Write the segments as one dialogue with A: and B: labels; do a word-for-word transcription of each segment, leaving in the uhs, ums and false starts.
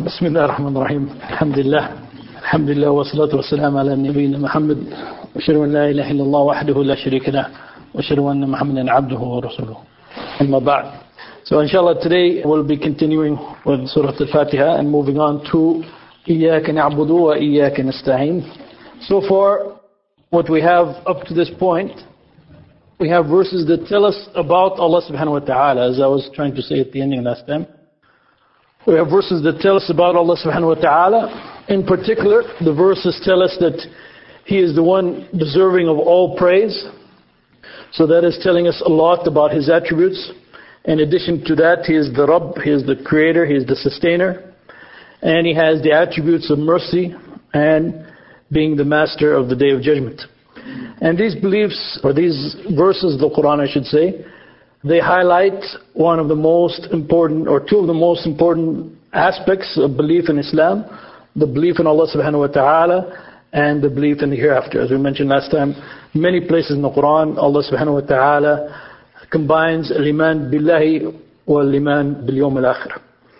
A: بسم الله الرحمن الرحيم الحمد لله الحمد لله والصلاة والسلام على نبينا محمد وأشهد أن لا إله إلا الله وحده لا شريك له وأشهد أن محمدا عبده ورسوله أما بعد. So inshallah today we'll be continuing with Surah Al-Fatiha and moving on to إياك نعبد وإياك نستعين. So far what we have up to this point, we have verses that tell us about Allah subhanahu wa ta'ala, as I was trying to say at the ending last time. We have verses that tell us about Allah subhanahu wa ta'ala. In particular, the verses tell us that He is the one deserving of all praise. So that is telling us a lot about His attributes. In addition to that, He is the Rabb, He is the Creator, He is the Sustainer. And He has the attributes of mercy and being the Master of the Day of Judgment. And these beliefs, or these verses of the Quran I should say, they highlight one of the most important, or two of the most important aspects of belief in Islam, the belief in Allah subhanahu wa ta'ala and the belief in the hereafter. As we mentioned last time, many places in the Quran, Allah subhanahu wa ta'ala combines al-iman billahi wal-iman bil-yawm al-akhir.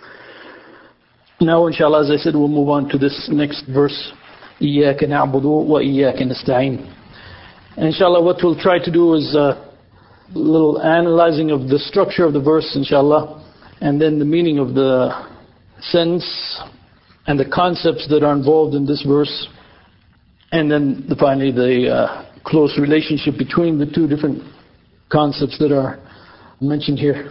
A: Now inshallah, as I said, we'll move on to this next verse, إِيَّاكَ نَعْبُدُ وَإِيَّاكَ نَسْتَعِينُ. And inshallah what we'll try to do is uh, a little analyzing of the structure of the verse, inshallah, and then the meaning of the sentence and the concepts that are involved in this verse, and then the, finally the uh, close relationship between the two different concepts that are mentioned here.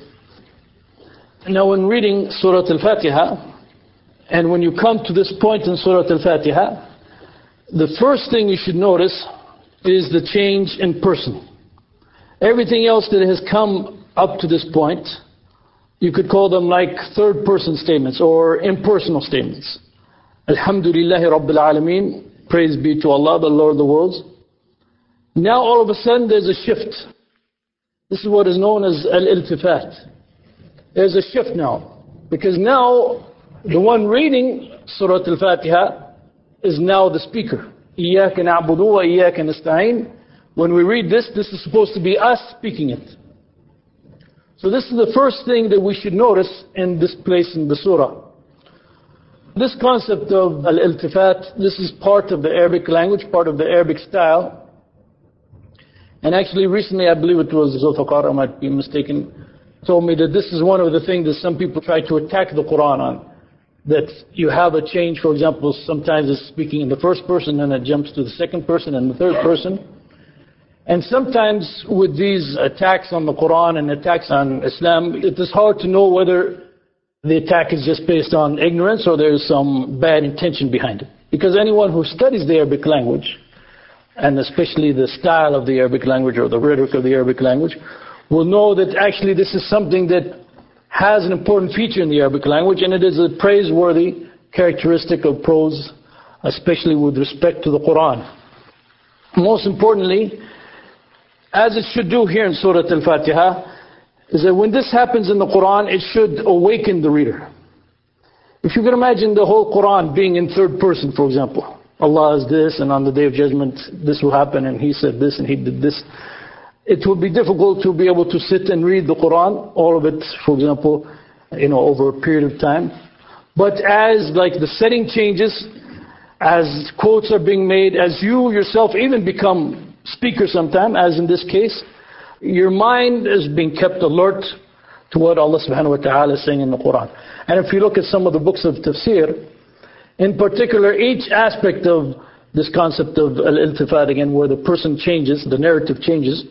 A: Now when reading Surah Al-Fatiha, and when you come to this point in Surah Al-Fatiha, the first thing you should notice is the change in person. Everything else that has come up to this point, you could call them like third person statements or impersonal statements. Alhamdulillahi Rabbil Alameen, praise be to Allah, the Lord of the worlds. Now all of a sudden there's a shift. This is what is known as al-iltifat. There's a shift now. Because now the one reading Surah Al-Fatiha is now the speaker. إِيَّاكَ نَعْبُدُ وَإِيَّاكَ نَسْتَعِينُ. When we read this, this is supposed to be us speaking it. So this is the first thing that we should notice in this place in the surah. This concept of al-iltifat, this is part of the Arabic language, part of the Arabic style. And actually recently, I believe it was Zulfiqar, I might be mistaken, told me that this is one of the things that some people try to attack the Quran on. That you have a change, for example, sometimes it's speaking in the first person and it jumps to the second person and the third person. And sometimes with these attacks on the Quran and attacks on Islam, it is hard to know whether the attack is just based on ignorance or there is some bad intention behind it. Because anyone who studies the Arabic language, and especially the style of the Arabic language or the rhetoric of the Arabic language, will know that actually this is something that has an important feature in the Arabic language, and it is a praiseworthy characteristic of prose, especially with respect to the Quran. Most importantly, as it should do here in Surah Al-Fatiha, is that when this happens in the Quran, it should awaken the reader. If you can imagine the whole Quran being in third person, for example, Allah is this, and on the Day of Judgment, this will happen, and He said this, and He did this. It would be difficult to be able to sit and read the Quran, all of it, for example, you know, over a period of time. But as like the setting changes, as quotes are being made, as you yourself even become speaker sometime, as in this case, your mind is being kept alert to what Allah subhanahu wa ta'ala is saying in the Quran. And if you look at some of the books of tafsir, in particular, each aspect of this concept of al-iltifat, again, where the person changes, the narrative changes,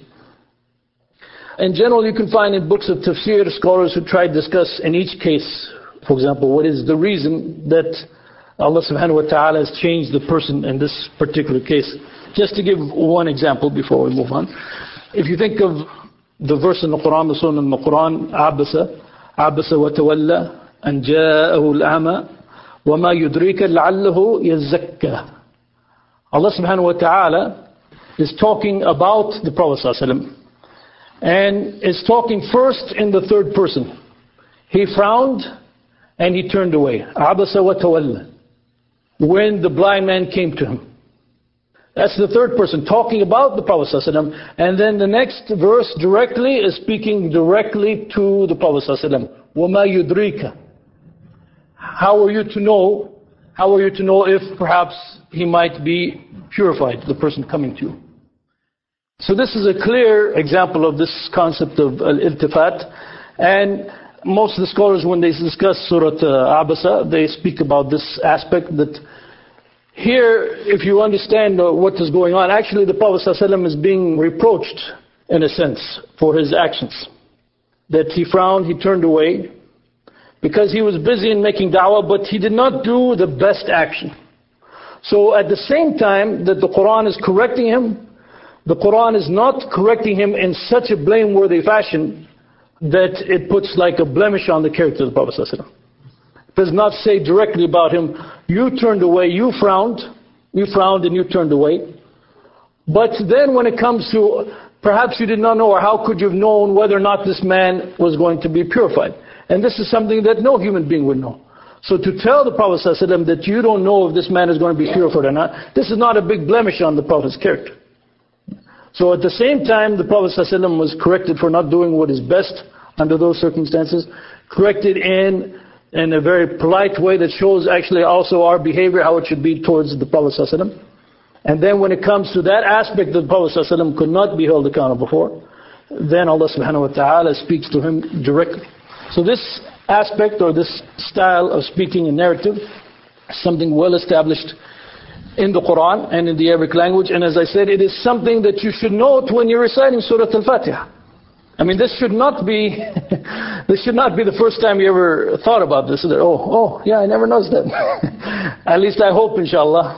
A: in general, you can find in books of tafsir, scholars who try to discuss in each case, for example, what is the reason that Allah subhanahu wa ta'ala has changed the person in this particular case. Just to give one example before we move on. If you think of the verse in the Quran, the surah in the Quran, عَبَسَ عَبَسَ وَتَوَلَّى أَنْ جَاءَهُ الْأَعْمَى وَمَا يُدْرِيكَ لَعَلَّهُ يَزَّكَّى. Allah subhanahu wa ta'ala is talking about the Prophet sallallahu alaihi wasallam. And is talking first in the third person. He frowned and he turned away. عَبَسَ وَتَوَلَّى. When the blind man came to him. That's the third person talking about the Prophet ﷺ. And then the next verse directly is speaking directly to the Prophet ﷺ. وَمَا يُدْرِيكَ. how are you to know, how are you to know if perhaps he might be purified, the person coming to you? So this is a clear example of this concept of al-iltifat. And most of the scholars, when they discuss Surah uh, Abasa, they speak about this aspect that here, if you understand uh, what is going on, actually the Prophet ﷺ is being reproached, in a sense, for his actions. That he frowned, he turned away, because he was busy in making da'wah, but he did not do the best action. So at the same time that the Quran is correcting him, the Quran is not correcting him in such a blameworthy fashion that it puts like a blemish on the character of the Prophet ﷺ. It does not say directly about him, you turned away, you frowned, you frowned and you turned away. But then when it comes to, perhaps you did not know, or how could you have known whether or not this man was going to be purified? And this is something that no human being would know. So to tell the Prophet ﷺ that you don't know if this man is going to be purified or not, this is not a big blemish on the Prophet's character. So at the same time, the Prophet ﷺ was corrected for not doing what is best under those circumstances, corrected in in a very polite way that shows actually also our behavior, how it should be towards the Prophet ﷺ. And then when it comes to that aspect that the Prophet ﷺ could not be held accountable for, then Allah subhanahu wa ta'ala speaks to him directly. So this aspect or this style of speaking and narrative is something well established in the Quran and in the Arabic language. And as I said, it is something that you should note when you're reciting Surah Al-Fatiha. I mean, this should not be this should not be the first time you ever thought about this. That, oh, oh, yeah, I never noticed that. At least I hope, inshallah.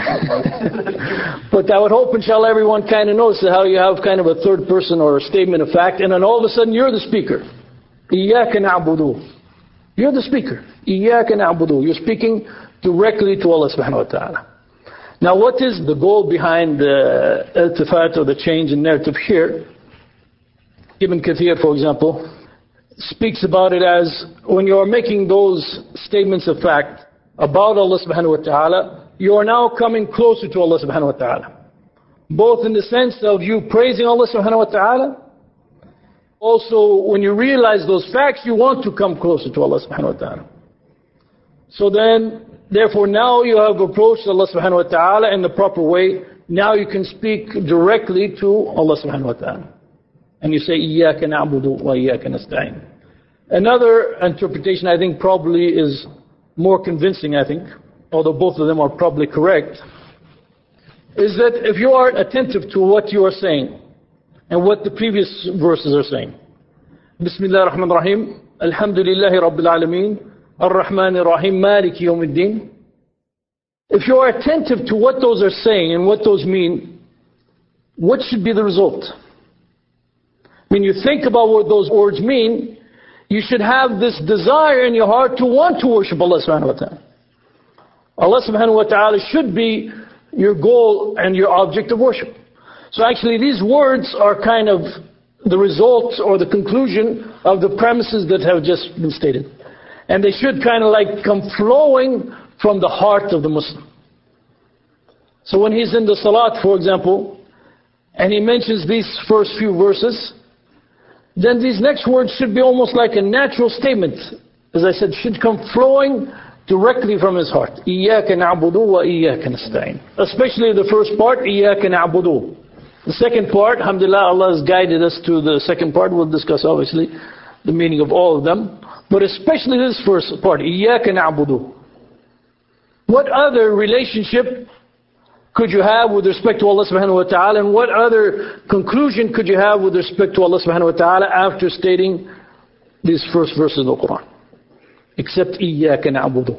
A: But I would hope, inshallah, everyone kind of knows how you have kind of a third person or a statement of fact, and then all of a sudden you're the speaker. إِيَّاكَ نَعْبُدُ. You're the speaker. إِيَّاكَ نَعْبُدُ. You're speaking directly to Allah subhanahu wa ta'ala. Now, what is the goal behind the iltifat or the change in narrative here? Ibn Kathir, for example, speaks about it as when you are making those statements of fact about Allah subhanahu wa ta'ala, you are now coming closer to Allah subhanahu wa ta'ala. Both in the sense of you praising Allah subhanahu wa ta'ala, also when you realize those facts, you want to come closer to Allah subhanahu wa ta'ala. So then, therefore now you have approached Allah subhanahu wa ta'ala in the proper way. Now you can speak directly to Allah subhanahu wa ta'ala. And you say, إِيَّاكَ نَعْبُدُ وَإِيَّاكَ نَسْتَعِينُ. Another interpretation I think probably is more convincing, I think, although both of them are probably correct, is that if you are attentive to what you are saying and what the previous verses are saying. Bismillah ar-Rahman ar-Rahim, Alhamdulillahi Rabbil Alameen, Ar-Rahman ar-Rahim, Maliki Yawmiddin. If you are attentive to what those are saying and what those mean, what should be the result? When you think about what those words mean, you should have this desire in your heart to want to worship Allah subhanahu wa ta'ala. Allah subhanahu wa ta'ala should be your goal and your object of worship. So actually these words are kind of the result or the conclusion of the premises that have just been stated. And they should kind of like come flowing from the heart of the Muslim. So when he's in the salat, for example, and he mentions these first few verses, then these next words should be almost like a natural statement. As I said, should come flowing directly from his heart. إِيَّاكَ نَعْبُدُ وَإِيَّاكَ نَسْتَعِينُ. Especially the first part, إِيَّاكَ نَعْبُدُ. The second part, alhamdulillah, Allah has guided us to the second part. We'll discuss obviously the meaning of all of them. But especially this first part, إِيَّاكَ نَعْبُدُ. What other relationship could you have with respect to Allah subhanahu wa ta'ala, and what other conclusion could you have with respect to Allah subhanahu wa ta'ala after stating these first verses of the Quran? Except إِيَّاكَ نَعْبُدُ.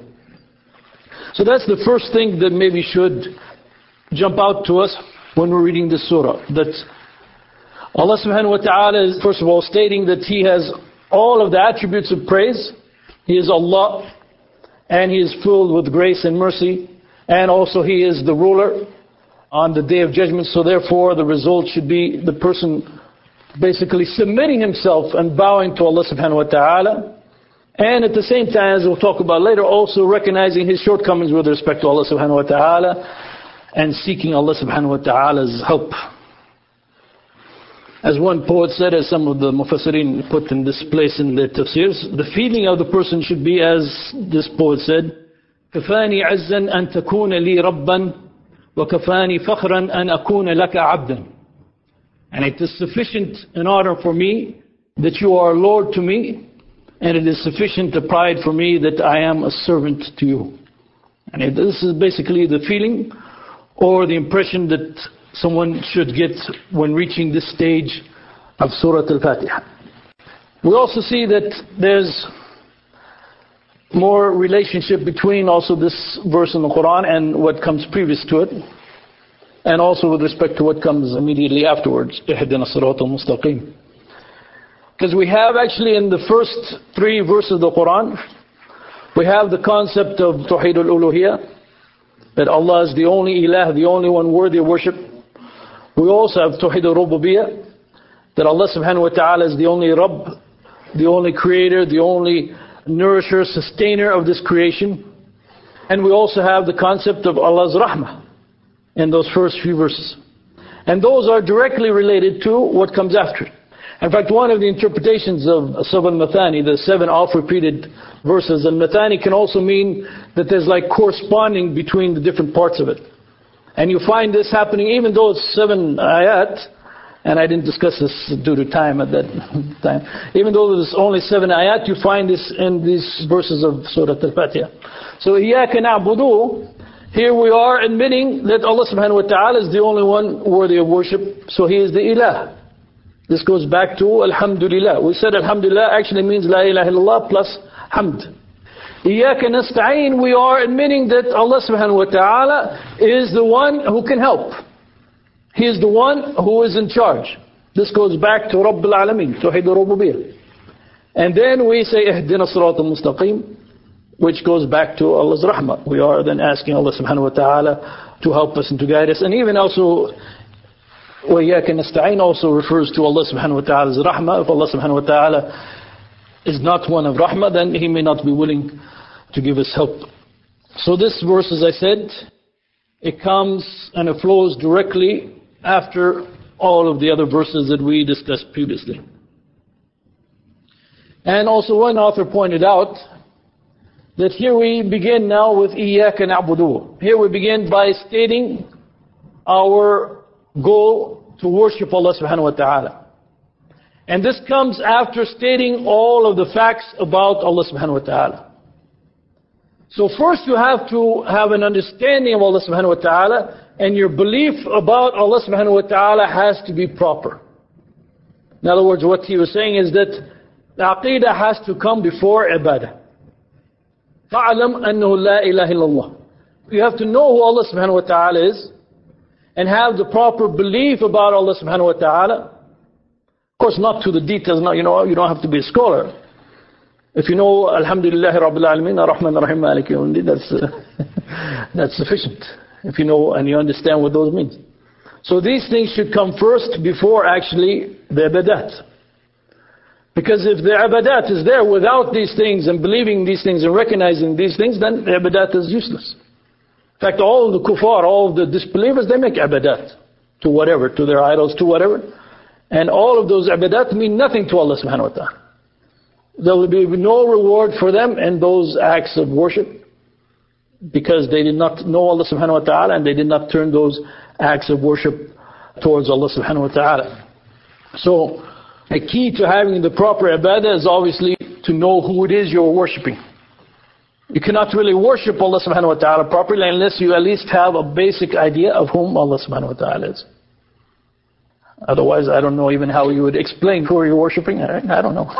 A: So that's the first thing that maybe should jump out to us when we're reading this surah. That Allah subhanahu wa ta'ala is first of all stating that He has all of the attributes of praise. He is Allah, and He is filled with grace and mercy. And also He is the ruler on the Day of Judgment. So therefore the result should be the person basically submitting himself and bowing to Allah subhanahu wa ta'ala. And at the same time, as we'll talk about later, also recognizing his shortcomings with respect to Allah subhanahu wa ta'ala and seeking Allah subhanahu wa ta'ala's help. As one poet said, as some of the mufassirin put in this place in their tafsirs, the feeling of the person should be as this poet said, كفاني عزا أن تكون لي ربا وكفاني فخرا أن أكون لك عبدا. And it is sufficient in honor for me that you are Lord to me, and it is sufficient pride for me that I am a servant to you. And this is basically the feeling or the impression that someone should get when reaching this stage of Surah Al-Fatiha. We also see that there's more relationship between also this verse in the Quran and what comes previous to it, and also with respect to what comes immediately afterwards, اهدنا الصراط المستقيم. Because we have actually in the first three verses of the Quran, we have the concept of Tawheed al-Uluhiyah, that Allah is the only Ilah, the only one worthy of worship. We also have Tawheed al-Rububiyyah, that Allah subhanahu wa ta'ala is the only Rabb, the only creator, the only nourisher, sustainer of this creation. And we also have the concept of Allah's Rahmah in those first few verses. And those are directly related to what comes after it. In fact, one of the interpretations of Seven Mathani, the seven oft-repeated verses, and Mathani can also mean that there's like corresponding between the different parts of it. And you find this happening even though it's seven ayat, and I didn't discuss this due to time at that time. Even though there's only seven ayat, you find this in these verses of Surah Al-Fatiha. So, إِيَّاكَ نَعْبُدُ, here we are admitting that Allah subhanahu wa ta'ala is the only one worthy of worship, so He is the Ilah. This goes back to Alhamdulillah. We said Alhamdulillah actually means La ilaha illallah plus Hamd. إِيَّاكَ نَسْتَعِينُ, we are admitting that Allah subhanahu wa ta'ala is the one who can help. He is the one who is in charge. This goes back to Rabb al-Alameen, Tawheed al-Rububiyyah. And then we say اهدنا الصراط المستقيم, which goes back to Allah's Rahmah. We are then asking Allah subhanahu wa ta'ala to help us and to guide us. And even also وَإِيَّاكَ نَسْتَعِينُ also refers to Allah subhanahu wa ta'ala's Rahmah. If Allah subhanahu wa ta'ala is not one of Rahmah, then He may not be willing to give us help. So this verse, as I said, it comes and it flows directly after all of the other verses that we discussed previously. And also one author pointed out that here we begin now with إِيَّاكَ نَعْبُدُ. Here we begin by stating our goal to worship Allah subhanahu wa ta'ala. And this comes after stating all of the facts about Allah subhanahu wa ta'ala. So first you have to have an understanding of Allah subhanahu wa ta'ala, and your belief about Allah subhanahu wa ta'ala has to be proper. In other words, what he was saying is that the aqidah has to come before ibadah. فَعْلَمْ أَنَّهُ لَا إِلَهِ إِلَّا اللَّهِ. You have to know who Allah subhanahu wa ta'ala is, and have the proper belief about Allah subhanahu wa ta'ala. Of course, not to the details, not, you know, you don't have to be a scholar. If you know Alhamdulillah Rabbil Alameen, Ar-Rahman Ar-Rahim, Maliki Yawmiddin, that's, uh, that's sufficient. If you know and you understand what those mean. So these things should come first before actually the ibadat. Because if the ibadat is there without these things and believing these things and recognizing these things, then the ibadat is useless. In fact, all the kuffar, all the disbelievers, they make ibadat to whatever, to their idols, to whatever. And all of those ibadat mean nothing to Allah subhanahu wa ta'ala. There will be no reward for them in those acts of worship, because they did not know Allah subhanahu wa ta'ala and they did not turn those acts of worship towards Allah subhanahu wa ta'ala. So a key to having the proper ibadah is obviously to know who it is you're worshipping. You cannot really worship Allah subhanahu wa ta'ala properly unless you at least have a basic idea of whom Allah subhanahu wa ta'ala is. Otherwise, I don't know even how you would explain who you're worshipping. I don't know.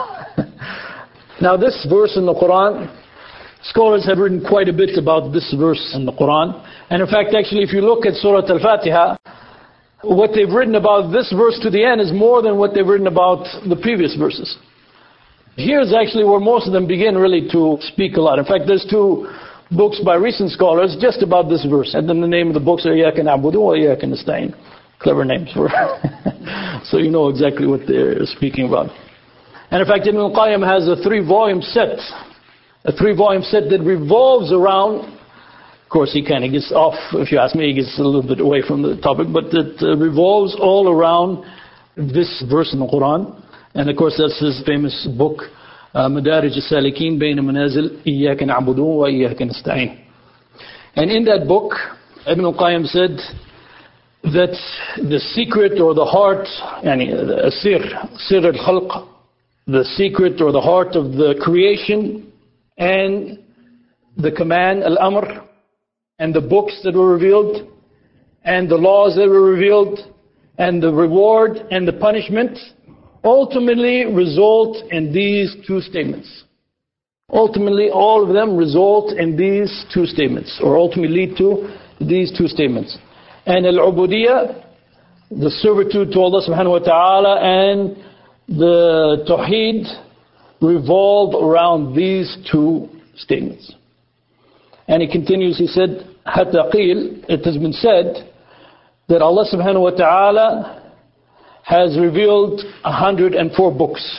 A: Now this verse in the Quran, scholars have written quite a bit about this verse in the Quran. And in fact, actually, if you look at Surah Al-Fatiha, what they've written about this verse to the end is more than what they've written about the previous verses. Here's actually where most of them begin really to speak a lot. In fact, there's two books by recent scholars just about this verse. And then the name of the books are إِيَّاكَ نَعْبُدُ وَإِيَّاكَ نَسْتَعِينُ. Clever names for so you know exactly what they're speaking about. And in fact, Ibn al-Qayyim has a three-volume set. A three-volume set that revolves around, of course he kind of gets off, if you ask me, he gets a little bit away from the topic, but it uh, revolves all around this verse in the Quran. And of course that's his famous book, uh, Madarij al-Salikin Bayna Manazil Iyyaka na'budu wa Iyyaka nasta'in. And in that book, Ibn al-Qayyim said that the secret or the heart, yani, sir, sir al-khalq, the secret or the heart of the creation and the command, al-amr, and the books that were revealed, and the laws that were revealed, and the reward and the punishment, ultimately result in these two statements. Ultimately, all of them result in these two statements, or ultimately lead to these two statements. And al-ubudiyya, the servitude to Allah subhanahu wa ta'ala, and the tawheed revolve around these two statements. And he continues, he said, hatta qeel, it has been said that Allah subhanahu wa ta'ala has revealed one hundred four books.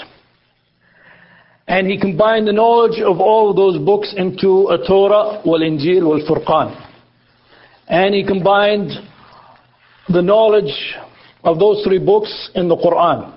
A: And he combined the knowledge of all of those books into a Torah, wal-Injil, wal-Furqan. And he combined the knowledge of those three books in the Quran.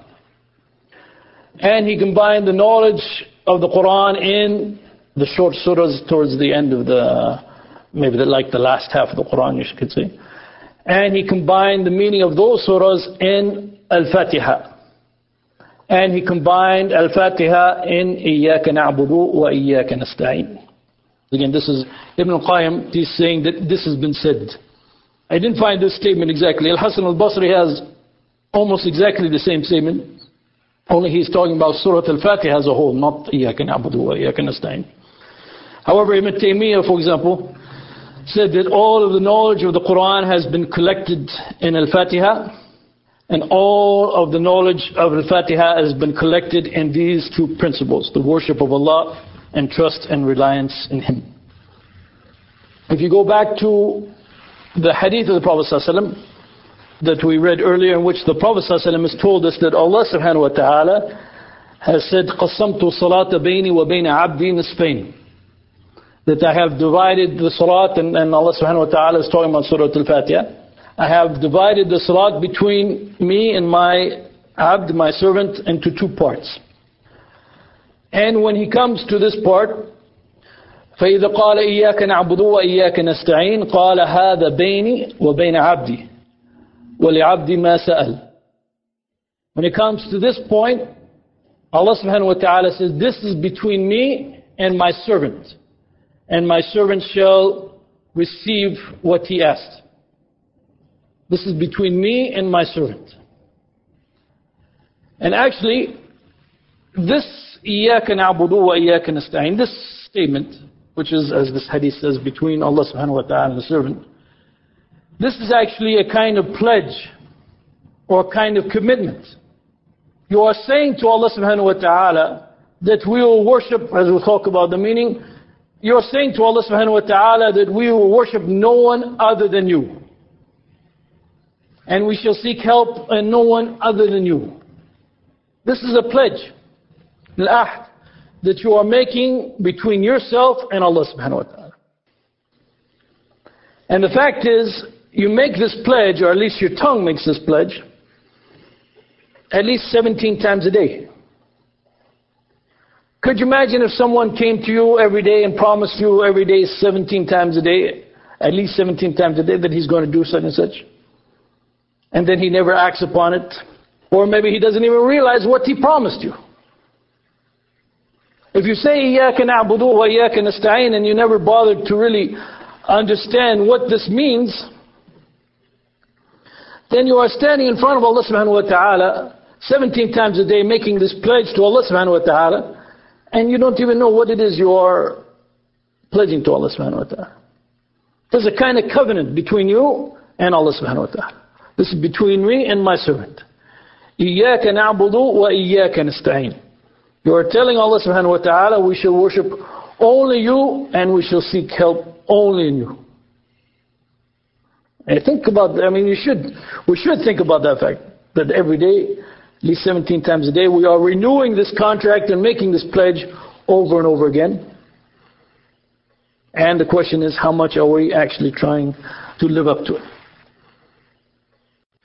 A: And he combined the knowledge of the Quran in the short surahs towards the end of the, maybe the, like the last half of the Quran, you could say. And he combined the meaning of those surahs in Al-Fatiha. And he combined Al-Fatiha in Iyyaka na'budu wa Iyyaka nasta'in. Again, this is Ibn al-Qayyim, he's saying that this has been said. I didn't find this statement exactly. Al-Hasan al-Basri has almost exactly the same statement. Only he's talking about Surah Al-Fatiha as a whole, not Iyyaka na'budu wa Iyyaka nasta'in. However, Ibn Taymiyyah, for example, said that all of the knowledge of the Quran has been collected in Al-Fatiha, and all of the knowledge of Al-Fatiha has been collected in these two principles, the worship of Allah and trust and reliance in Him. If you go back to the hadith of the Prophet ﷺ that we read earlier, in which the Prophet ﷺ has told us that Allah subhanahu wa ta'ala has said, قَسَّمْتُ صَلَاةَ بَيْنِي وَبَيْنَ عَبْدِي نِصْفَيْنِ, that I have divided the salat, and, and Allah subhanahu wa ta'ala is talking about Surah Al-Fatiha. I have divided the salat between me and my abd, my servant, into two parts. And when he comes to this part, فَإِذَا قَالَ إِيَّاكَ نَعْبُدُ وَإِيَّاكَ نَسْتَعِينَ قَالَ هَذَا بَيْنِي وَبَيْنَ عَبْدِي وَلِعَبْدِ مَا سَأَلَ. When it comes to this point, Allah subhanahu wa ta'ala says, this is between me and my servant, and my servant shall receive what he asked. This is between me and my servant. And actually, this إِيَّاكَ نَعْبُدُ وَإِيَّاكَ نَسْتَعِينَ, this statement, which is, as this hadith says, between Allah subhanahu wa ta'ala and the servant, this is actually a kind of pledge or a kind of commitment. You are saying to Allah subhanahu wa ta'ala that we will worship, as we'll talk about the meaning, you're saying to Allah subhanahu wa ta'ala that we will worship no one other than you. And we shall seek help in no one other than you. This is a pledge, al-ahd, that you are making between yourself and Allah subhanahu wa ta'ala. And the fact is, you make this pledge, or at least your tongue makes this pledge, at least seventeen times a day. Could you imagine if someone came to you every day and promised you every day seventeen times a day, at least seventeen times a day, that he's going to do such and such? And then he never acts upon it. Or maybe he doesn't even realize what he promised you. If you say, إِيَّاكَ نَعْبُدُ وَإِيَّاكَ نَسْتَعِينَ, and you never bothered to really understand what this means, then you are standing in front of Allah subhanahu wa ta'ala seventeen times a day making this pledge to Allah subhanahu wa ta'ala, and you don't even know what it is you are pledging to Allah subhanahu wa ta'ala. There's a kind of covenant between you and Allah subhanahu wa ta'ala. This is between me and my servant. إِيَّاكَ نَعْبُدُ وَإِيَّاكَ نَسْتَعِينَ. You are telling Allah subhanahu wa ta'ala, we shall worship only you and we shall seek help only in you. And think about, I mean, you should, we should think about that fact, that every day, at least seventeen times a day, we are renewing this contract and making this pledge over and over again. And the question is, how much are we actually trying to live up to it?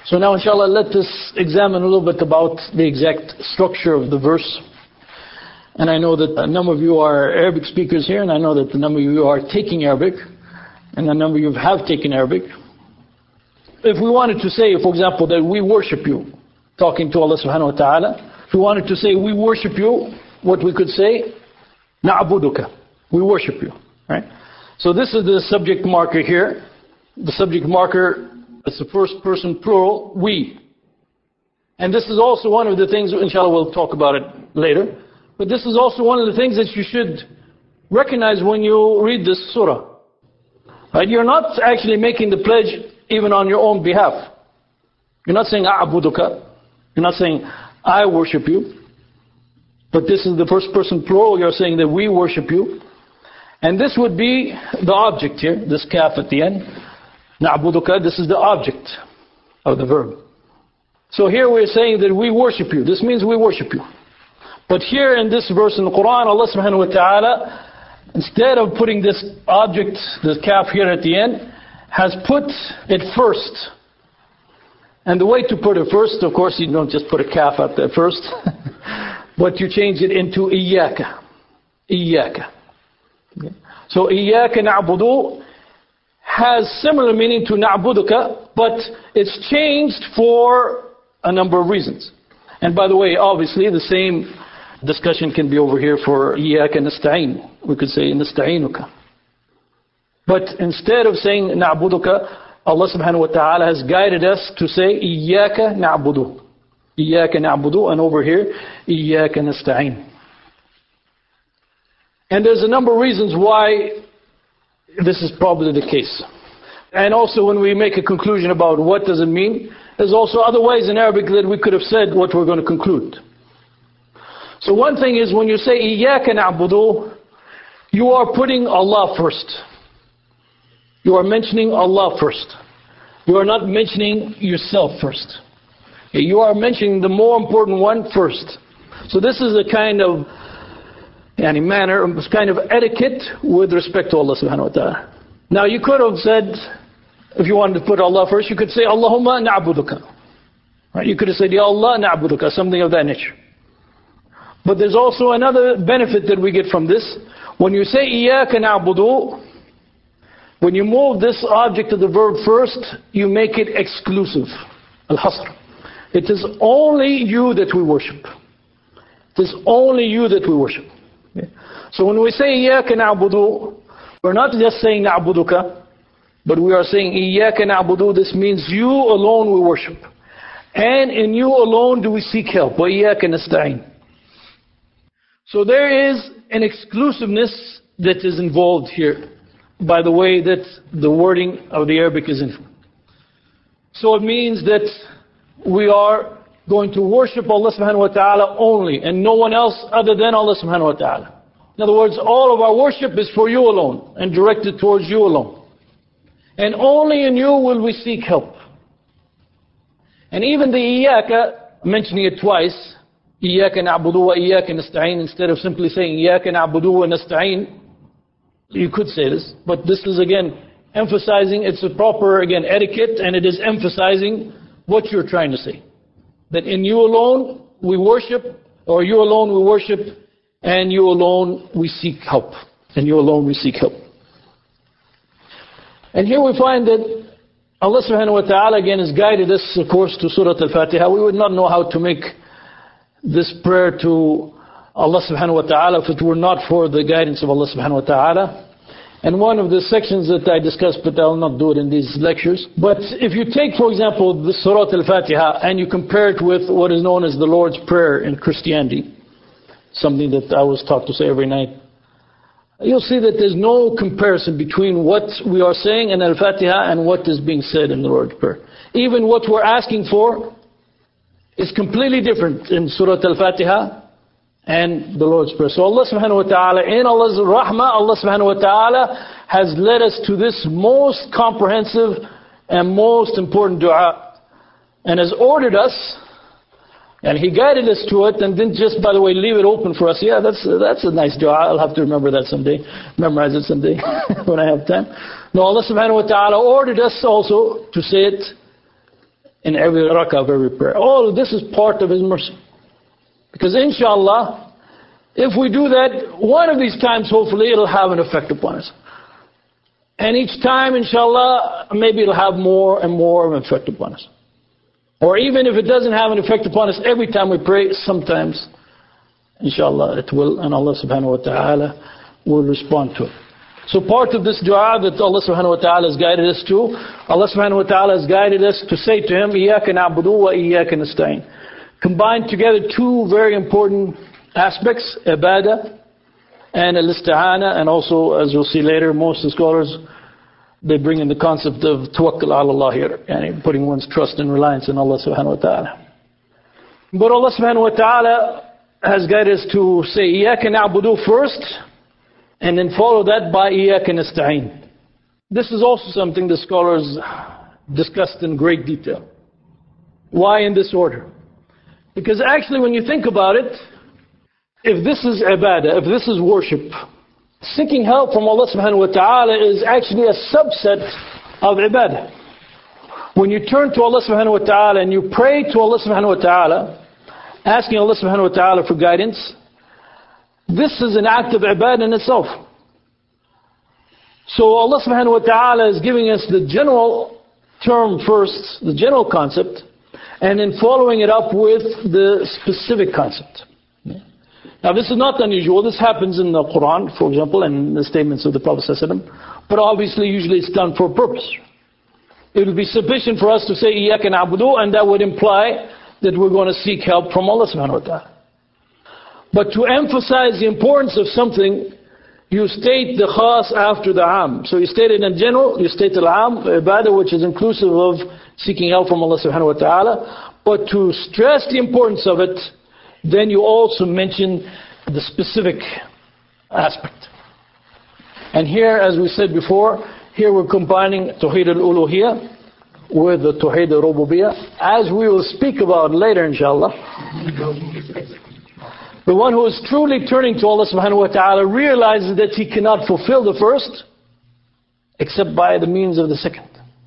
A: So now inshallah let us examine a little bit about the exact structure of the verse. And I know that a number of you are Arabic speakers here, and I know that a number of you are taking Arabic, and a number of you have taken Arabic. If we wanted to say, for example, that we worship you, talking to Allah subhanahu wa ta'ala, if we wanted to say we worship you, what we could say, na'buduka, we worship you, right? So this is the subject marker here. The subject marker is the first person plural, we. And this is also one of the things, inshallah we'll talk about it later, but this is also one of the things that you should recognize when you read this surah. Right? You're not actually making the pledge even on your own behalf. You're not saying a'buduka. You're not saying I worship you. But this is the first person plural. You're saying that we worship you. And this would be the object here, this kaf at the end. Na'buduka, this is the object of the verb. So here we're saying that we worship you. This means we worship you. But here in this verse in the Quran, Allah subhanahu wa ta'ala, instead of putting this object, this kaf here at the end, has put it first. And the way to put it first, of course, you don't just put a kaf at there first, but you change it into iyyaka. Iyyaka. Okay. So iyyaka na'budu has similar meaning to na'buduka, but it's changed for a number of reasons. And by the way, obviously the same discussion can be over here for iyyaka nasta'in. We could say nasta'inuka. But instead of saying na'buduka, Allah subhanahu wa ta'ala has guided us to say iyyaka na'budu. Iyyaka na'budu, and over here iyyaka nasta'in. And there's a number of reasons why this is probably the case. And also when we make a conclusion about what does it mean, there's also other ways in Arabic that we could have said what we're going to conclude. So one thing is when you say iyyaka na'budu, you are putting Allah first. You are mentioning Allah first. You are not mentioning yourself first. You are mentioning the more important one first. So this is a kind of yani, manner, kind of etiquette with respect to Allah subhanahu wa ta'ala. Now you could have said, if you wanted to put Allah first, you could say Allahumma na'buduka. Right? You could have said, Ya Allah na'buduka, something of that nature. But there's also another benefit that we get from this. When you say iyyaka na'budu, when you move this object of the verb first, you make it exclusive. Al-hasr. It is only you that we worship. It is only you that we worship. Okay. So when we say iyyaka na'budu, we're not just saying na'buduka, but we are saying iyyaka na'budu. This means you alone we worship. And in you alone do we seek help. Wa iyyaka nasta'in. So there is an exclusiveness that is involved here by the way that the wording of the Arabic is in. So it means that we are going to worship Allah subhanahu wa ta'ala only and no one else other than Allah subhanahu wa ta'ala. In other words, all of our worship is for you alone and directed towards you alone. And only in you will we seek help. And even the iyyaka, mentioning it twice, iyyaka na'budu wa iyyaka nasta'in, instead of simply saying iyyaka na'budu wa nasta'in, you could say this, but this is again emphasizing, it's a proper again etiquette, and it is emphasizing what you're trying to say. That in you alone we worship, or you alone we worship, and you alone we seek help. And you alone we seek help. And here we find that Allah subhanahu wa ta'ala again has guided us, of course, to Surah Al-Fatiha. We would not know how to make this prayer to Allah subhanahu wa ta'ala if it were not for the guidance of Allah subhanahu wa ta'ala. And one of the sections that I discussed, but I'll not do it in these lectures. But if you take, for example, the Surah Al-Fatiha and you compare it with what is known as the Lord's Prayer in Christianity, something that I was taught to say every night, you'll see that there's no comparison between what we are saying in Al-Fatiha and what is being said in the Lord's Prayer. Even what we're asking for is completely different in Surah Al-Fatiha and the Lord's Prayer. So Allah subhanahu wa ta'ala, in Allah's rahmah, Allah subhanahu wa ta'ala has led us to this most comprehensive and most important dua, and has ordered us, and He guided us to it, and didn't just, by the way, leave it open for us. Yeah, that's that's a nice dua. I'll have to remember that someday, memorize it someday when I have time. No, Allah subhanahu wa ta'ala ordered us also to say it in every rak'ah of every prayer. All of this is part of His mercy. Because inshallah, if we do that, one of these times, hopefully, it'll have an effect upon us. And each time, inshallah, maybe it'll have more and more of an effect upon us. Or even if it doesn't have an effect upon us every time we pray, sometimes, inshallah, it will, and Allah subhanahu wa ta'ala will respond to it. So part of this dua that Allah subhanahu wa ta'ala has guided us to, Allah subhanahu wa ta'ala has guided us to say to Him, إِيَّاكَ نَعْبُدُ وَإِيَّاكَ نَسْتَعِينُ. Combine together two very important aspects, ibadah and al-isti'ana, and also, as you'll see later, most of the scholars, they bring in the concept of tawakkul ala Allah here, and putting one's trust and reliance in Allah subhanahu wa ta'ala. But Allah subhanahu wa ta'ala has guided us to say إِيَّاكَ نَعْبُدُ first, and then follow that by إِيَّاكَ نَسْتَعِينُ. This is also something the scholars discussed in great detail. Why in this order? Because actually when you think about it, if this is ibadah, if this is worship, seeking help from Allah subhanahu wa ta'ala is actually a subset of ibadah. When you turn to Allah subhanahu wa ta'ala and you pray to Allah subhanahu wa ta'ala, asking Allah subhanahu wa ta'ala for guidance, this is an act of ibadah in itself. So Allah subhanahu wa ta'ala is giving us the general term first, the general concept, and then following it up with the specific concept. Now this is not unusual. This happens in the Quran, for example, and the statements of the Prophet ﷺ. But obviously, usually it's done for a purpose. It would be sufficient for us to say إِيَّاكَ نَعْبُدُ, and that would imply that we're going to seek help from Allah subhanahu wa ta'ala. But to emphasize the importance of something, you state the khas after the am. So you state it in general, you state the am, ibadah, which is inclusive of seeking help from Allah subhanahu wa ta'ala. But to stress the importance of it, then you also mention the specific aspect. And here, as we said before, here we're combining Tawheed al-Uluhiyah with the Tawheed al-Rububiyyah, as we will speak about later, inshallah. The one who is truly turning to Allah subhanahu wa ta'ala realizes that he cannot fulfill the first except by the means of the second.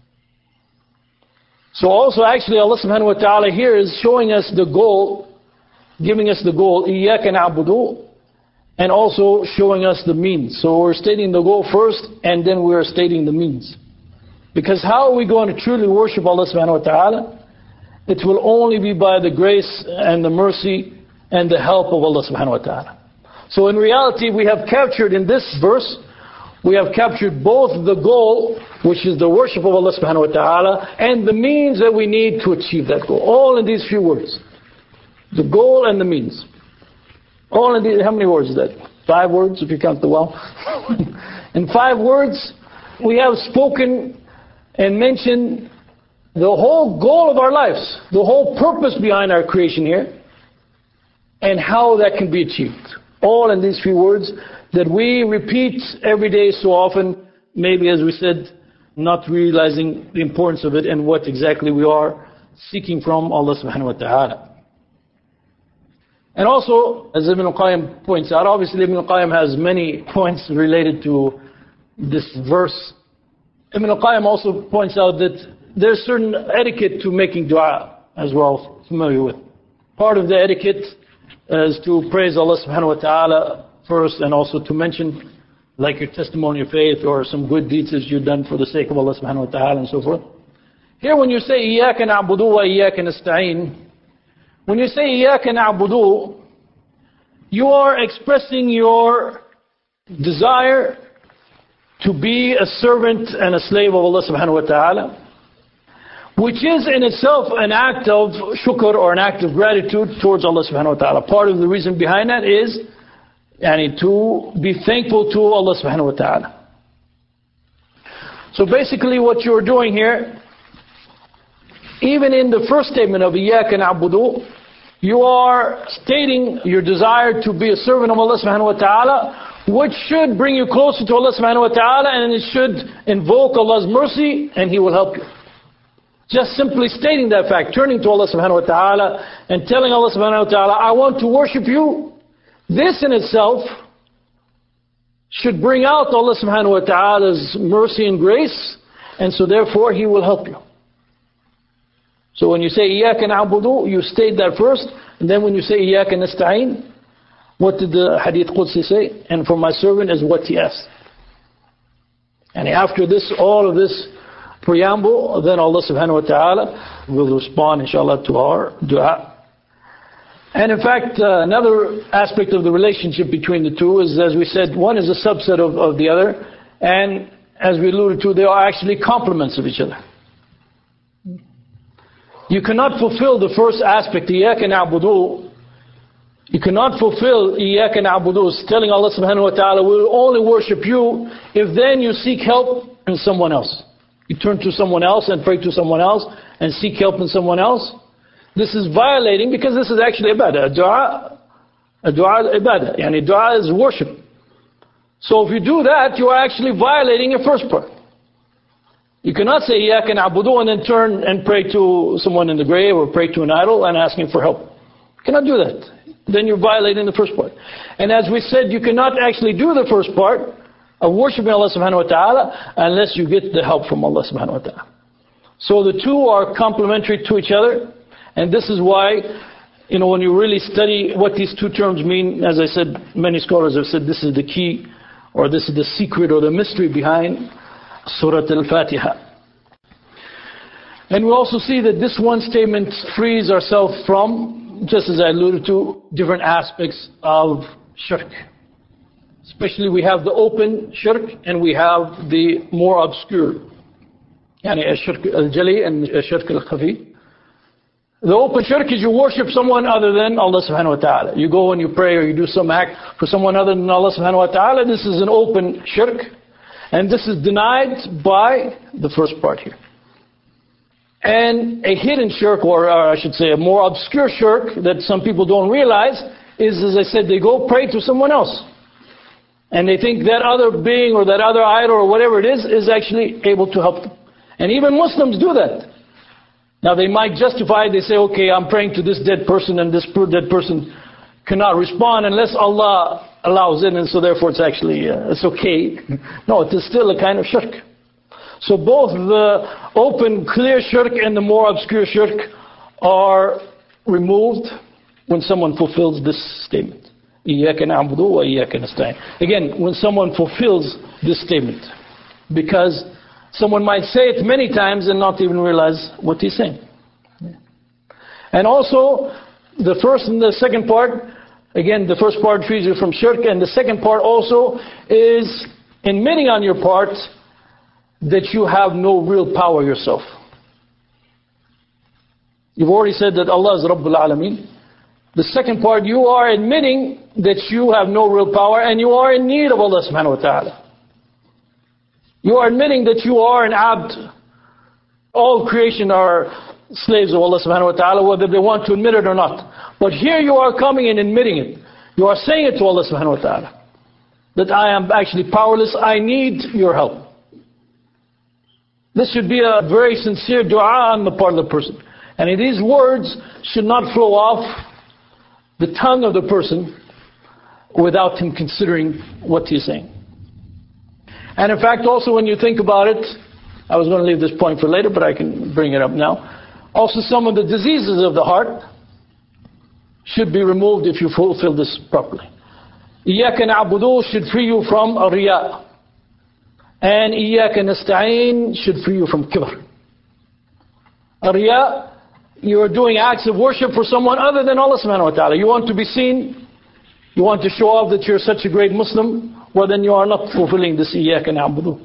A: So also actually Allah subhanahu wa ta'ala here is showing us the goal, giving us the goal, إِيَّاكَ نَعْبُدُ, and also showing us the means. So we're stating the goal first, and then we're stating the means. Because how are we going to truly worship Allah subhanahu wa ta'ala? It will only be by the grace and the mercy and the help of Allah subhanahu wa ta'ala. So in reality, we have captured in this verse, we have captured both the goal, which is the worship of Allah subhanahu wa ta'ala, and the means that we need to achieve that goal. All in these few words. The goal and the means. All in these, how many words is that? Five words, if you count the well. In five words, we have spoken and mentioned the whole goal of our lives, the whole purpose behind our creation here, and how that can be achieved. All in these few words that we repeat every day so often, maybe as we said, not realizing the importance of it and what exactly we are seeking from Allah subhanahu wa ta'ala. And also, as Ibn al-Qayyim points out, obviously Ibn al-Qayyim has many points related to this verse. Ibn al-Qayyim also points out that there's certain etiquette to making dua as well, familiar with. Part of the etiquette is to praise Allah subhanahu wa ta'ala first, and also to mention like your testimony of faith or some good deeds that you've done for the sake of Allah subhanahu wa ta'ala and so forth. Here when you say إِيَّاكَ نَعْبُدُ وَإِيَّاكَ نَسْتَعِينُ, when you say إِيَّاكَ نَعْبُدُ, you are expressing your desire to be a servant and a slave of Allah subhanahu wa ta'ala, which is in itself an act of shukr or an act of gratitude towards Allah subhanahu wa ta'ala. Part of the reason behind that is yani, to be thankful to Allah subhanahu wa ta'ala. So basically what you're doing here, even in the first statement of إِيَّاكَ نَعْبُدُ, you are stating your desire to be a servant of Allah subhanahu wa ta'ala, which should bring you closer to Allah subhanahu wa ta'ala, and it should invoke Allah's mercy, and He will help you. Just simply stating that fact, turning to Allah subhanahu wa ta'ala and telling Allah subhanahu wa ta'ala, I want to worship you, this in itself should bring out Allah subhanahu wa ta'ala's mercy and grace, and so therefore He will help you. So when you say إِيَّاكَ نَعْبُدُ, you state that first, and then when you say إِيَّاكَ نَسْتَعِينَ, what did the Hadith Qudsi say? And for my servant is what he asked. And after this, all of this preamble, then Allah subhanahu wa ta'ala will respond inshallah to our dua. And in fact, uh, another aspect of the relationship between the two is, as we said, one is a subset of, of the other, and as we alluded to, they are actually complements of each other. You cannot fulfill the first aspect, إِيَّاكَ نَعْبُدُ. You cannot fulfill إِيَّاكَ نَعْبُدُ, telling Allah subhanahu wa ta'ala, we will only worship you, if then you seek help in someone else. You turn to someone else and pray to someone else and seek help in someone else. This is violating, because this is actually ibadah. A dua, a dua is ibadah. Yani dua is worship. So if you do that, you are actually violating your first part. You cannot say إِيَّاكَ نَعْبُدُ and then turn and pray to someone in the grave or pray to an idol and asking for help. You cannot do that. Then you're violating the first part. And as we said, you cannot actually do the first part of worshiping Allah subhanahu wa ta'ala unless you get the help from Allah subhanahu wa ta'ala. So the two are complementary to each other. And this is why, you know, when you really study what these two terms mean, as I said, many scholars have said this is the key, or this is the secret or the mystery behind Surah Al-Fatiha. And we also see that this one statement frees ourselves from, just as I alluded to, different aspects of shirk. Especially we have the open shirk and we have the more obscure. Yani shirk al-jali and shirk al-khafi. The open shirk is you worship someone other than Allah subhanahu wa ta'ala. You go and you pray or you do some act for someone other than Allah subhanahu wa ta'ala. This is an open shirk. And this is denied by the first part here. And a hidden shirk, or, or I should say a more obscure shirk that some people don't realize is, as I said, they go pray to someone else. And they think that other being or that other idol or whatever it is, is actually able to help them. And even Muslims do that. Now they might justify it, they say, okay, I'm praying to this dead person and this dead person cannot respond unless Allah allows it, and so therefore it's actually, uh, it's okay. No, it is still a kind of shirk. So both the open, clear shirk and the more obscure shirk are removed when someone fulfills this statement. إِيَّاكَ نَعْبُدُ وَإِيَّاكَ نَسْتَعِينُ. Again, when someone fulfills this statement. Because someone might say it many times and not even realize what he's saying. And also, the first and the second part, again, the first part frees you from shirk, and the second part also is admitting on your part that you have no real power yourself. You've already said that Allah is Rabbul Alameen. The second part, you are admitting that you have no real power and you are in need of Allah subhanahu wa ta'ala. You are admitting that you are an abd. All creation are slaves of Allah subhanahu wa ta'ala, whether they want to admit it or not. But here you are coming and admitting it. You are saying it to Allah subhanahu wa ta'ala. That I am actually powerless, I need your help. This should be a very sincere dua on the part of the person. And these words should not flow off the tongue of the person without him considering what he's saying. And in fact, also when you think about it, I was going to leave this point for later, but I can bring it up now. Also, some of the diseases of the heart should be removed if you fulfill this properly. إِيَّاكَ نَعْبُدُ should free you from riya. And إِيَّاكَ نَسْتَعِينَ should free you from kibr. Riya, you are doing acts of worship for someone other than Allah subhanahu wa ta'ala. You want to be seen, you want to show off that you're such a great Muslim, well then you are not fulfilling this إِيَّاكَ نَعْبُدُ.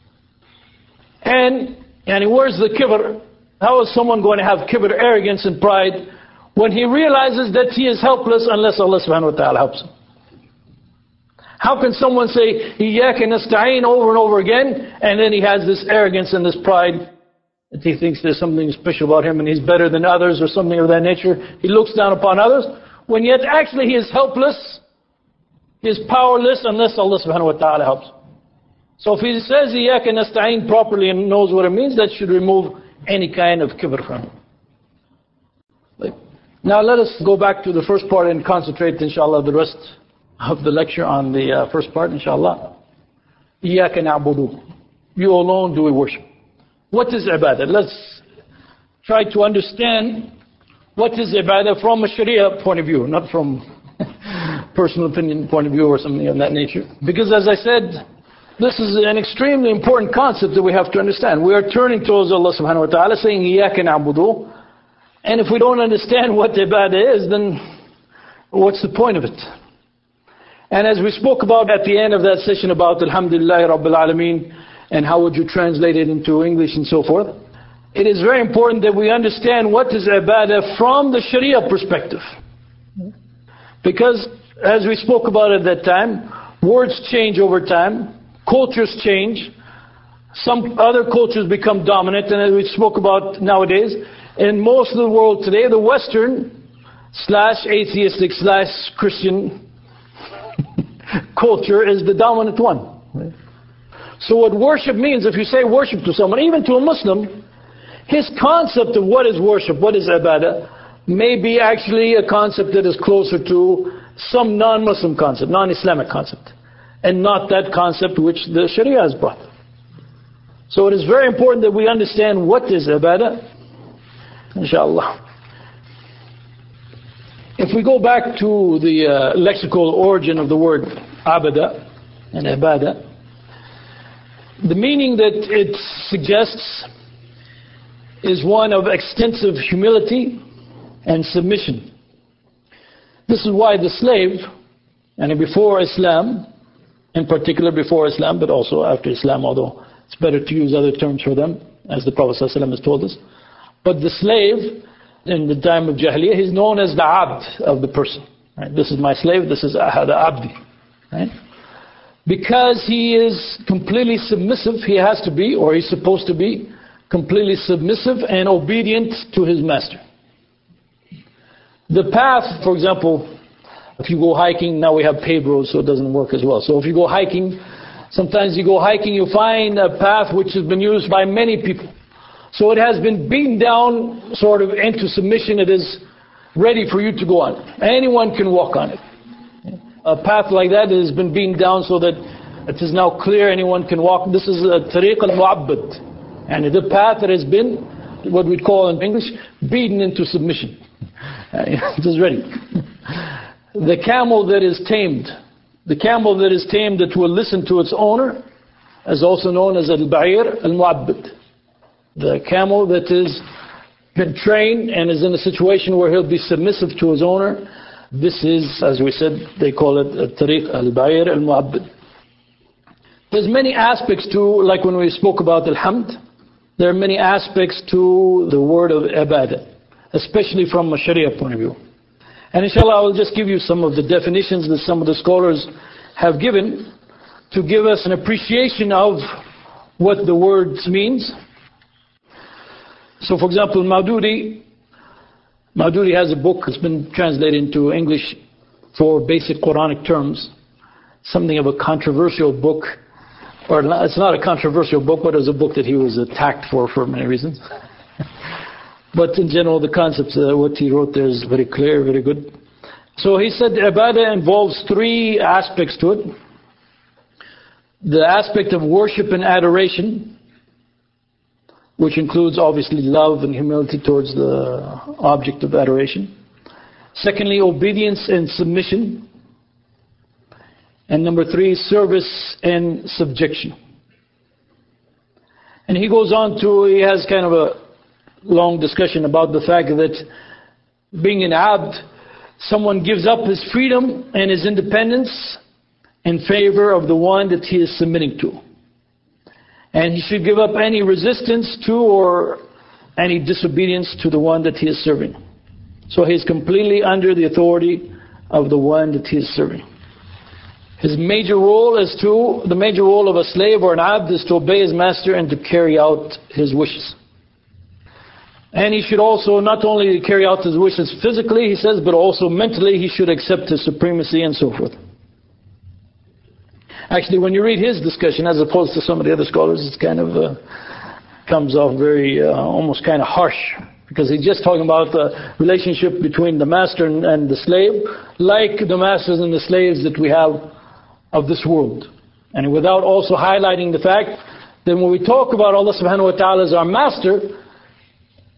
A: And, and where's the kibr? How is someone going to have kibr, arrogance and pride, when he realizes that he is helpless unless Allah subhanahu wa ta'ala helps him? How can someone say, إِيَّاكَ نَسْتَعِينَ over and over again, and then he has this arrogance and this pride, that he thinks there's something special about him and he's better than others or something of that nature. He looks down upon others, when yet actually he is helpless, he is powerless unless Allah subhanahu wa ta'ala helps him. So if he says إِيَّاكَ نَسْتَعِينَ properly and knows what it means, that should remove any kind of kibr from him. Now let us go back to the first part and concentrate inshallah the rest of the lecture on the uh, first part inshallah. إِيَّاكَ نَعْبُدُ. You alone do we worship. What is ibadah? Let's try to understand what is ibadah from a Sharia point of view, not from personal opinion point of view or something of that nature. Because as I said, this is an extremely important concept that we have to understand. We are turning towards Allah subhanahu wa ta'ala saying, إِيَّاكَ نَعْبُدُ. And if we don't understand what ibadah is, then what's the point of it? And as we spoke about at the end of that session about Alhamdulillah Rabbil Alameen, and how would you translate it into English and so forth, it is very important that we understand what is ibadah from the Sharia perspective. Because as we spoke about at that time, words change over time, cultures change, some other cultures become dominant, and as we spoke about nowadays, in most of the world today, the Western slash atheistic slash Christian culture is the dominant one. So what worship means, if you say worship to someone, even to a Muslim, his concept of what is worship, what is ibadah, may be actually a concept that is closer to some non-Muslim concept, non-Islamic concept, and not that concept which the Sharia has brought. So it is very important that we understand what is ibadah, inshallah. If we go back to the uh, lexical origin of the word abada and ibadah, the meaning that it suggests is one of extensive humility and submission. This is why the slave, and before Islam, in particular before Islam, but also after Islam, although it's better to use other terms for them, as the Prophet ﷺ has told us. But the slave, in the time of Jahiliyyah, he's known as the abd of the person. Right? This is my slave, this is the abdi. Right? Because he is completely submissive, he has to be, or he's supposed to be, completely submissive and obedient to his master. The path, for example, if you go hiking, now we have paved roads, so it doesn't work as well. So if you go hiking, sometimes you go hiking, you find a path which has been used by many people. So it has been beaten down sort of into submission. It is ready for you to go on. Anyone can walk on it. A path like that has been beaten down so that it is now clear anyone can walk. This is a tariq al-mu'abbad. And the path that has been, what we call in English, beaten into submission. It is ready. The camel that is tamed, the camel that is tamed that will listen to its owner, is also known as al-ba'ir al-mu'abbad. The camel that is been trained and is in a situation where he'll be submissive to his owner, this is, as we said, they call it al-tariq al-ba'ir al-mu'abbad. There's many aspects to, like when we spoke about al-hamd, there are many aspects to the word of ibadah, especially from a Sharia point of view. And inshallah I will just give you some of the definitions that some of the scholars have given to give us an appreciation of what the word means. So for example, Maududi, Maududi has a book that's been translated into English for basic Quranic terms, something of a controversial book, or it's not a controversial book, but it was a book that he was attacked for for many reasons. But in general, the concepts, uh, what he wrote there is very clear, very good. So he said ibadah involves three aspects to it. The aspect of worship and adoration, which includes obviously love and humility towards the object of adoration. Secondly, obedience and submission. And number three, service and subjection. And he goes on to, he has kind of a long discussion about the fact that being an abd, someone gives up his freedom and his independence in favor of the one that he is submitting to. And he should give up any resistance to or any disobedience to the one that he is serving. So he is completely under the authority of the one that he is serving. His major role is to, the major role of a slave or an abd is to obey his master and to carry out his wishes. And he should also not only carry out his wishes physically, he says, but also mentally he should accept his supremacy and so forth. Actually, when you read his discussion, as opposed to some of the other scholars, it kind of uh, comes off very, uh, almost kind of harsh. Because he's just talking about the relationship between the master and, and the slave, like the masters and the slaves that we have of this world. And without also highlighting the fact that when we talk about Allah subhanahu wa ta'ala as our master,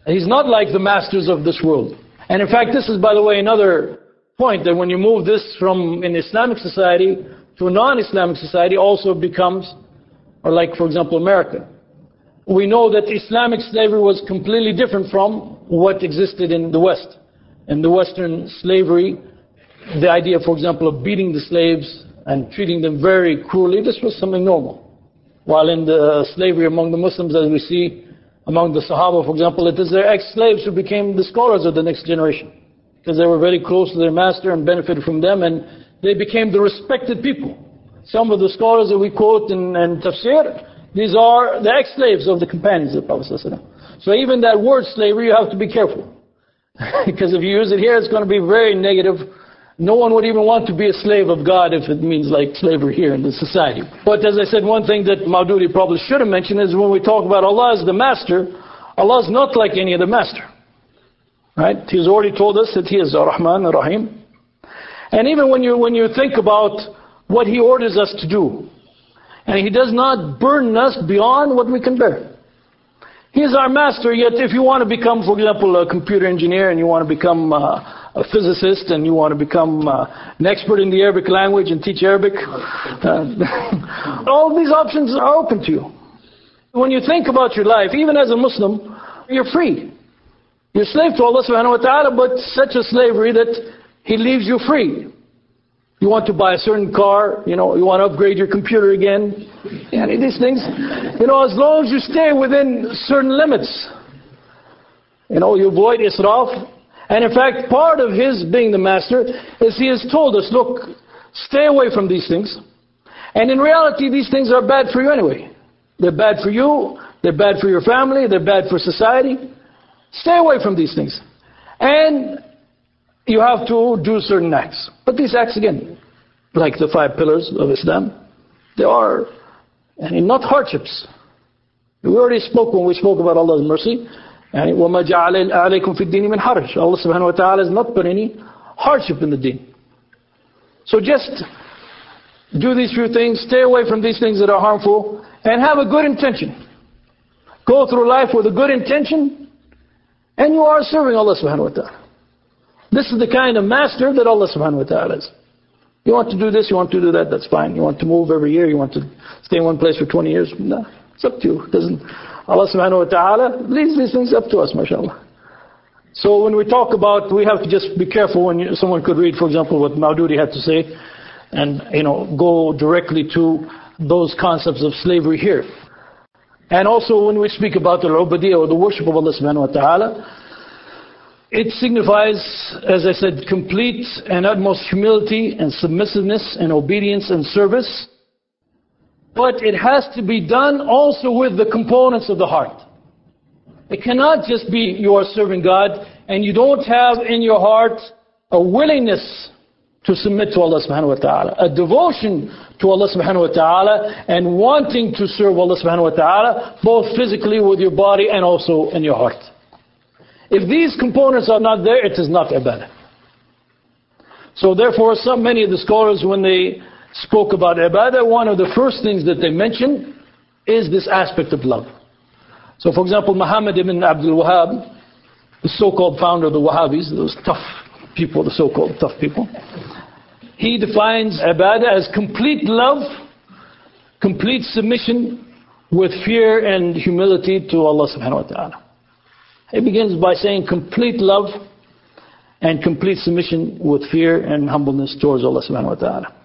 A: He's not like the masters of this world. And in fact, this is, by the way, another point, that when you move this from an Islamic society to a non-Islamic society, also becomes, or like, for example, America. We know that Islamic slavery was completely different from what existed in the West. In the Western slavery, the idea, for example, of beating the slaves and treating them very cruelly, this was something normal. While in the slavery among the Muslims, as we see among the Sahaba, for example, it is their ex-slaves who became the scholars of the next generation, because they were very close to their master and benefited from them, and they became the respected people. Some of the scholars that we quote in, in tafsir, these are the ex-slaves of the companions of the Prophet ﷺ. So even that word slavery, you have to be careful. Because if you use it here, it's going to be very negative. No one would even want to be a slave of God if it means like slavery here in the society. But as I said, one thing that Maududi probably should have mentioned is when we talk about Allah as the master, Allah is not like any other master. Right? He's already told us that He is Ar-Rahman, Ar-Rahim. And even when you, when you think about what He orders us to do, and He does not burden us beyond what we can bear. He is our master, yet if you want to become, for example, a computer engineer, and you want to become uh, a physicist, and you want to become uh, an expert in the Arabic language and teach Arabic, uh, all of these options are open to you. When you think about your life, even as a Muslim, you're free. You're a slave to Allah subhanahu wa ta'ala, but such a slavery that He leaves you free. You want to buy a certain car, you know, you want to upgrade your computer again. Yeah, these things, you know, as long as you stay within certain limits, you know, you avoid israf. And in fact, part of His being the master is He has told us, look, stay away from these things. And in reality, these things are bad for you anyway. They're bad for you, they're bad for your family, they're bad for society. Stay away from these things. And you have to do certain acts. But these acts, again, like the five pillars of Islam, they are and not hardships. We already spoke when we spoke about Allah's mercy. And وَمَا جَعَلَ عَلَيْكُمْ فِي الدِّينِ مِنْ حَرَجٍ. Allah subhanahu wa ta'ala has not put any hardship in the deen. So just do these few things, stay away from these things that are harmful, and have a good intention. Go through life with a good intention, and you are serving Allah subhanahu wa ta'ala. This is the kind of master that Allah subhanahu wa ta'ala is. You want to do this, you want to do that, that's fine. You want to move every year, you want to stay in one place for twenty years, no, it's up to you. It doesn't, Allah subhanahu wa ta'ala leaves these things up to us, mashallah. So when we talk about, we have to just be careful when you, someone could read, for example, what Maududi had to say, and you know, go directly to those concepts of slavery here. And also when we speak about the ubudiyya, or the worship of Allah subhanahu wa ta'ala, it signifies, as I said, complete and utmost humility and submissiveness and obedience and service. But it has to be done also with the components of the heart. It cannot just be you are serving God and you don't have in your heart a willingness to submit to Allah subhanahu wa ta'ala, a devotion to Allah subhanahu wa ta'ala, and wanting to serve Allah subhanahu wa ta'ala, both physically with your body and also in your heart. If these components are not there, it is not ibadah. So therefore, so many of the scholars, when they spoke about ibadah, one of the first things that they mentioned is this aspect of love. So for example, Muhammad ibn Abdul Wahhab, the so-called founder of the Wahhabis, those tough people, the so-called tough people, he defines ibadah as complete love, complete submission with fear and humility to Allah subhanahu wa ta'ala. He begins by saying complete love and complete submission with fear and humbleness towards Allah subhanahu wa ta'ala.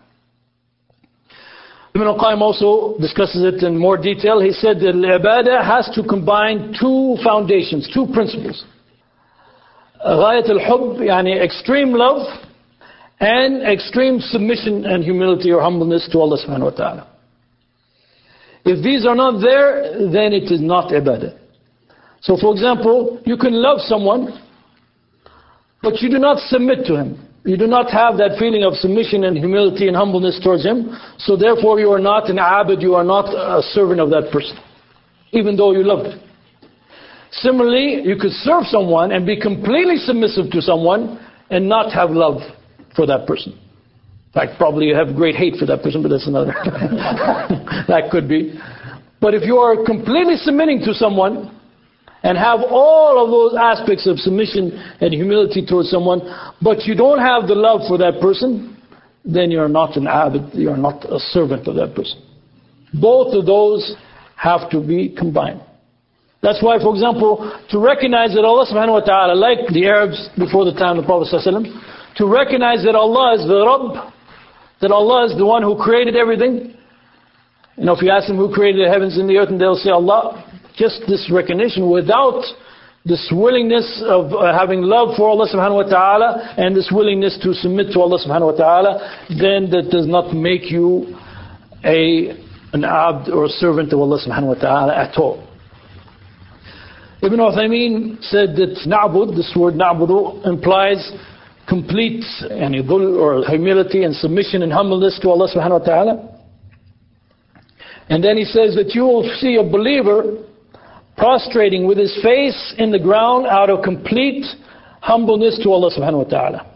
A: Ibn al-Qayyim also discusses it in more detail. He said that ibadah has to combine two foundations, two principles. غاية الحب, يعني extreme love, and extreme submission and humility or humbleness to Allah subhanahu wa ta'ala. If these are not there, then it is not ibadah. So for example, you can love someone, but you do not submit to him. You do not have that feeling of submission and humility and humbleness towards him. So therefore you are not an abid, you are not a servant of that person, even though you love him. Similarly, you could serve someone and be completely submissive to someone and not have love for that person. In fact, probably you have great hate for that person, but that's another. That could be. But if you are completely submitting to someone, and have all of those aspects of submission and humility towards someone, but you don't have the love for that person, then you're not an abd, you're not a servant of that person. Both of those have to be combined. That's why, for example, to recognize that Allah subhanahu wa ta'ala, like the Arabs before the time of the Prophet sallallahu alaihi wasallam, to recognize that Allah is the Rabb, that Allah is the one who created everything. You know, if you ask them who created the heavens and the earth, and they'll say Allah. Just this recognition without this willingness of uh, having love for Allah subhanahu wa ta'ala and this willingness to submit to Allah subhanahu wa ta'ala, then that does not make you a an abd or a servant of Allah subhanahu wa ta'ala at all. Ibn Uthaymeen said that na'bud, this word na'budu, implies complete yani, dhul or humility and submission and humbleness to Allah subhanahu wa ta'ala. And then he says that you will see a believer prostrating with his face in the ground out of complete humbleness to Allah subhanahu wa ta'ala.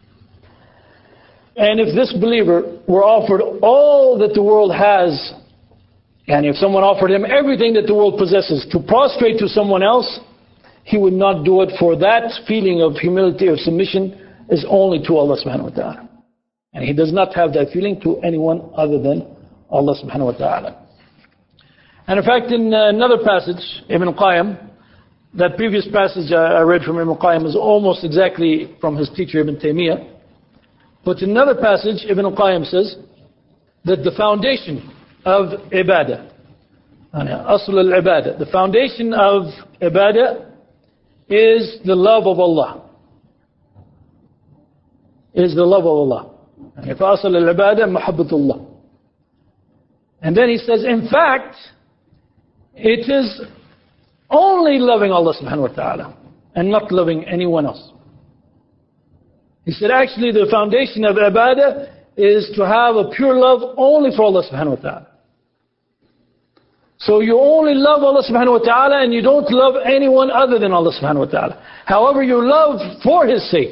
A: And if this believer were offered all that the world has, and if someone offered him everything that the world possesses to prostrate to someone else, he would not do it, for that feeling of humility or submission is only to Allah subhanahu wa ta'ala. And he does not have that feeling to anyone other than Allah subhanahu wa ta'ala. And in fact, in another passage, Ibn Qayyim, that previous passage I read from Ibn Qayyim is almost exactly from his teacher Ibn Taymiyyah. But in another passage, Ibn Qayyim says that the foundation of ibadah, asl al-ibadah, the foundation of ibadah is the love of Allah. Is the love of Allah. فَأَصْلُ الْعِبَادَةِ مَحَبَّةُ اللَّهِ. And then he says, in fact, it is only loving Allah subhanahu wa ta'ala and not loving anyone else. He said actually the foundation of ibadah is to have a pure love only for Allah subhanahu wa ta'ala. So you only love Allah subhanahu wa ta'ala and you don't love anyone other than Allah subhanahu wa ta'ala. However, you love for His sake.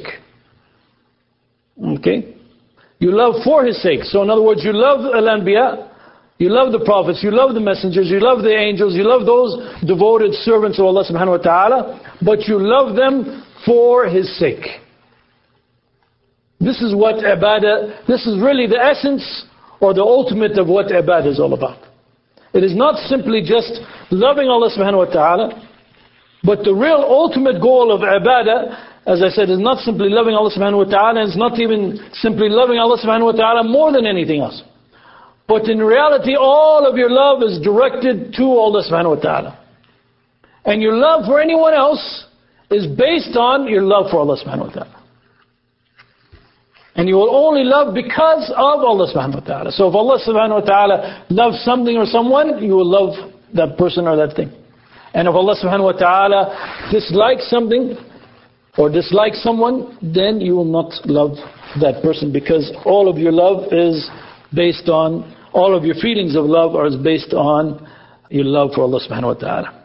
A: Okay? You love for His sake. So in other words, you love al-anbiya, you love the prophets, you love the messengers, you love the angels, you love those devoted servants of Allah subhanahu wa ta'ala, but you love them for His sake. This is what ibadah, this is really the essence or the ultimate of what ibadah is all about. It is not simply just loving Allah subhanahu wa ta'ala, but the real ultimate goal of ibadah, as I said, is not simply loving Allah subhanahu wa ta'ala, and it's not even simply loving Allah subhanahu wa ta'ala more than anything else. But in reality, all of your love is directed to Allah subhanahu wa ta'ala. And your love for anyone else is based on your love for Allah subhanahu wa ta'ala. And you will only love because of Allah subhanahu wa ta'ala. So if Allah subhanahu wa ta'ala loves something or someone, you will love that person or that thing. And if Allah subhanahu wa ta'ala dislikes something or dislikes someone, then you will not love that person, because all of your love is based on, all of your feelings of love are based on your love for Allah subhanahu wa ta'ala.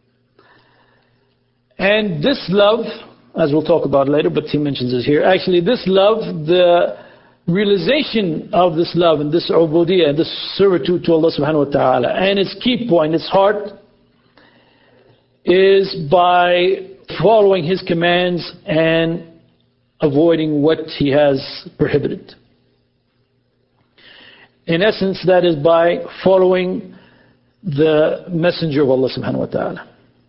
A: And this love, as we'll talk about later, but he mentions this here, actually this love, the realization of this love and this ubudiyah, this servitude to Allah subhanahu wa ta'ala, and its key point, its heart, is by following His commands and avoiding what He has prohibited. In essence, that is by following the messenger of Allah subhanahu wa ta'ala.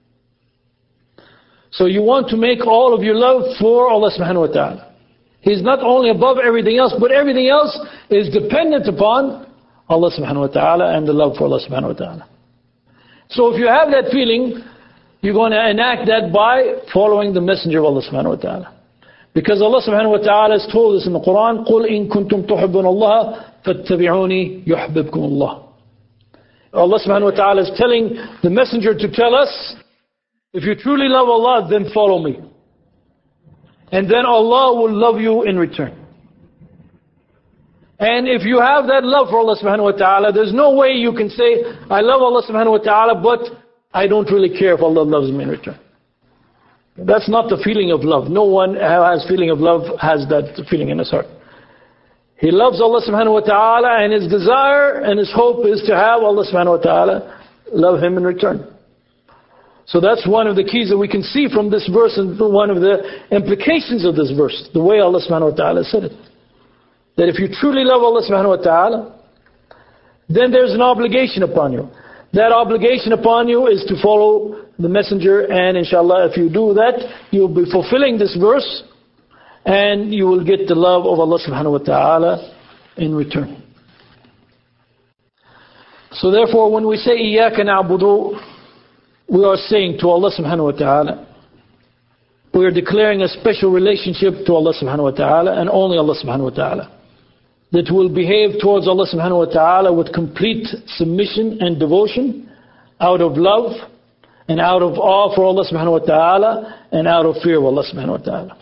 A: So you want to make all of your love for Allah subhanahu wa ta'ala. He's not only above everything else, but everything else is dependent upon Allah subhanahu wa ta'ala and the love for Allah subhanahu wa ta'ala. So if you have that feeling, you're going to enact that by following the messenger of Allah subhanahu wa ta'ala. Because Allah subhanahu wa ta'ala has told us in the Quran, قُلْ إِن كُنْتُمْ تُحِبُّونَ اللَّهَ فَاتَّبِعُونِي يُحْبِبْكُمُ اللَّهُ. Allah subhanahu wa ta'ala is telling the messenger to tell us, if you truly love Allah, then follow me. And then Allah will love you in return. And if you have that love for Allah subhanahu wa ta'ala, there's no way you can say, I love Allah subhanahu wa ta'ala, but I don't really care if Allah loves me in return. That's not the feeling of love. No one who has feeling of love has that feeling in his heart. He loves Allah subhanahu wa ta'ala, and his desire and his hope is to have Allah subhanahu wa ta'ala love him in return. So that's one of the keys that we can see from this verse, and one of the implications of this verse, the way Allah subhanahu wa ta'ala said it. That if you truly love Allah subhanahu wa ta'ala, then there's an obligation upon you. That obligation upon you is to follow the messenger, and inshallah if you do that, you'll be fulfilling this verse, and you will get the love of Allah subhanahu wa ta'ala in return. So therefore, when we say إِيَّاكَ نَعْبُدُ, we are saying to Allah subhanahu wa ta'ala, we are declaring a special relationship to Allah subhanahu wa ta'ala, and only Allah subhanahu wa ta'ala, that will behave towards Allah subhanahu wa ta'ala with complete submission and devotion, out of love and out of awe for Allah subhanahu wa ta'ala, and out of fear of Allah subhanahu wa ta'ala.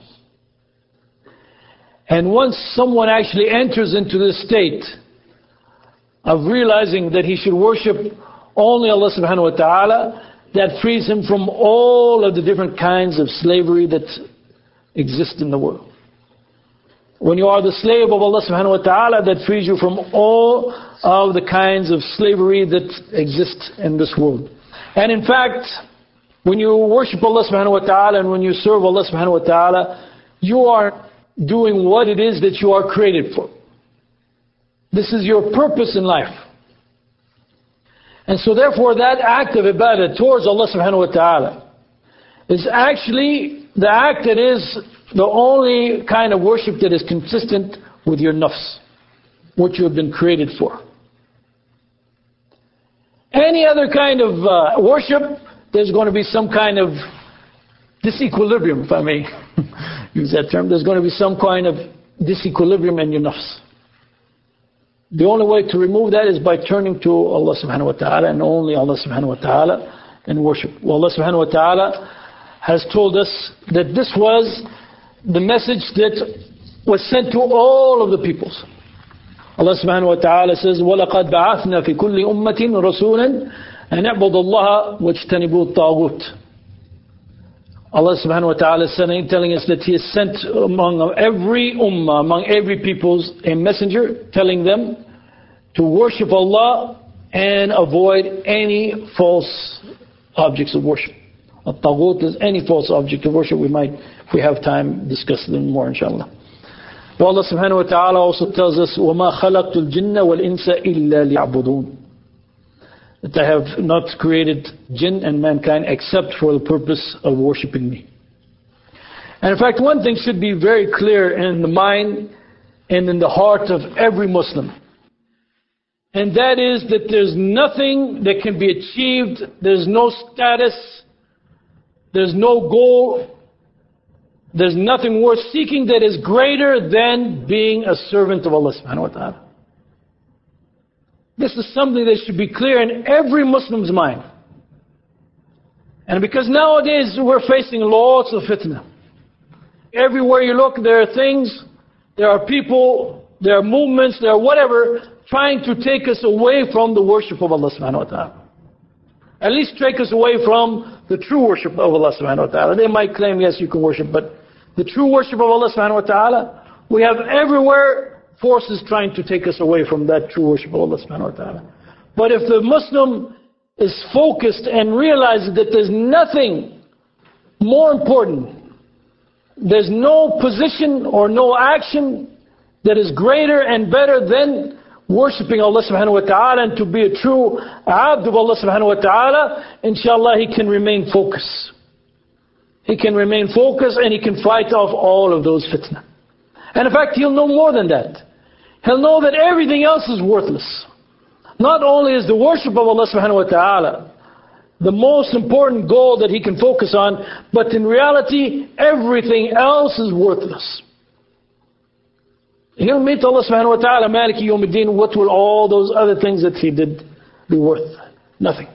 A: And once someone actually enters into this state of realizing that he should worship only Allah subhanahu wa ta'ala, that frees him from all of the different kinds of slavery that exist in the world. When you are the slave of Allah subhanahu wa ta'ala, that frees you from all of the kinds of slavery that exist in this world. And in fact, when you worship Allah subhanahu wa ta'ala and when you serve Allah subhanahu wa ta'ala, you are doing what it is that you are created for. This is your purpose in life. And so therefore that act of ibadah towards Allah subhanahu wa ta'ala is actually the act that is the only kind of worship that is consistent with your nafs, what you have been created for. Any other kind of uh, worship, there's going to be some kind of disequilibrium, if I may use that term. There's going to be some kind of disequilibrium in your nafs. The only way to remove that is by turning to Allah subhanahu wa ta'ala, and only Allah subhanahu wa ta'ala, and worship. Well, Allah subhanahu wa ta'ala has told us that this was the message that was sent to all of the peoples. Allah subhanahu wa ta'ala says, وَلَقَدْ بَعَثْنَا فِي كُلِّ أُمَّةٍ رَسُولًا أَنْ اعْبُدُوا اللَّهَ وَاجْتَنِبُوا الطَّاغُوتَ. Allah subhanahu wa ta'ala is saying, telling us that He has sent among every ummah, among every peoples, a messenger telling them to worship Allah and avoid any false objects of worship. At-taghut is any false object of worship. We might, if we have time, discuss them more inshallah. But Allah subhanahu wa ta'ala also tells us, وَمَا خَلَقْتُ الْجِنَّ وَالْإِنسَ إِلَّا لِيَعْبُدُونَ, that I have not created jinn and mankind except for the purpose of worshipping me. And in fact, one thing should be very clear in the mind and in the heart of every Muslim. And that is that there's nothing that can be achieved, there's no status, there's no goal, there's nothing worth seeking that is greater than being a servant of Allah subhanahu wa ta'ala. This is something that should be clear in every Muslim's mind. And because nowadays we're facing lots of fitna. Everywhere you look, there are things, there are people, there are movements, there are whatever, trying to take us away from the worship of Allah subhanahu wa ta'ala. At least take us away from the true worship of Allah subhanahu wa ta'ala. They might claim, yes, you can worship, but the true worship of Allah subhanahu wa ta'ala, we have everywhere forces trying to take us away from that true worship of Allah subhanahu wa ta'ala. But if the Muslim is focused and realizes that there's nothing more important, there's no position or no action that is greater and better than worshipping Allah subhanahu wa ta'ala, and to be a true abd of Allah subhanahu wa ta'ala, inshallah he can remain focused. He can remain focused and he can fight off all of those fitna. And in fact, he'll know more than that. He'll know that everything else is worthless. Not only is the worship of Allah subhanahu wa ta'ala the most important goal that he can focus on, but in reality, everything else is worthless. He'll meet Allah subhanahu wa ta'ala, Maliki Yawmiddin, what will all those other things that he did be worth? Nothing.